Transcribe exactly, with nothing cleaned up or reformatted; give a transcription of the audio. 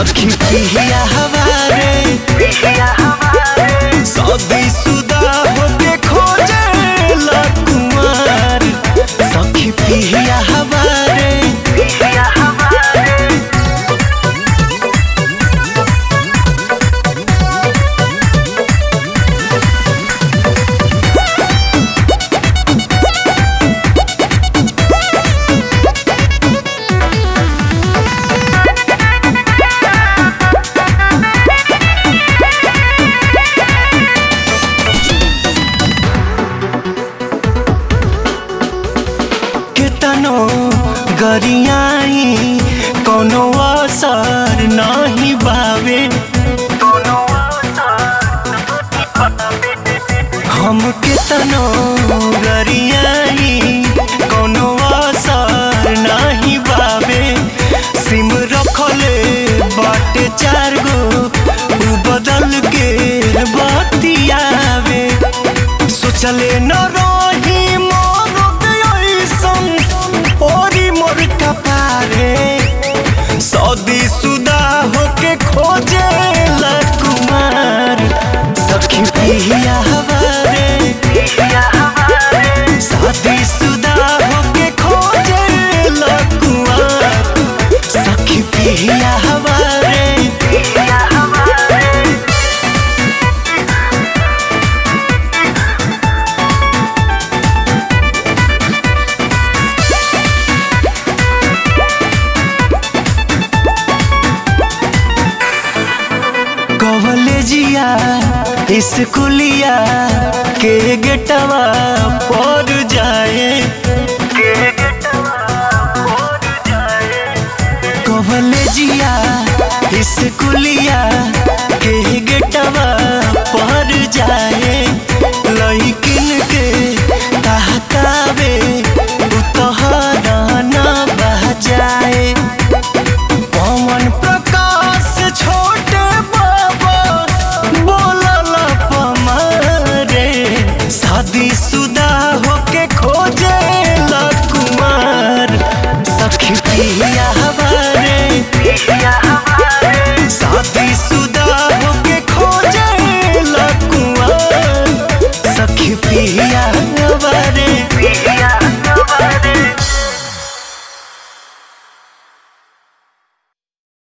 सखी पिहिया हवारे शादी सुदा होके खोजे ला कुंवर सखी पिहिया हवारे तनो गरियाई कोनो असर नहीं बावे हम के तनो गरियाई कोनो असर नहीं बावे सिम रखले बाटे चार गो उ बदल के बतियावे सोचले न रही ओरी मोर कपारे शादी सुदा होके खोजे ला कुमार सखी पिहिया हवारे शादी सुदा होके खोजे ला कुमार सखी पिहिया हवारे कॉलेजिया स्कूलिया के गेटवा पर जाए कॉलेजिया स्कूलिया के गेटवा पर जाए